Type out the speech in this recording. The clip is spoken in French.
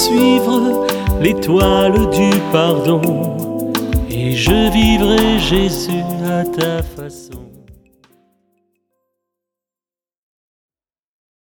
suivre l'étoile du pardon, et je vivrai Jésus à ta façon.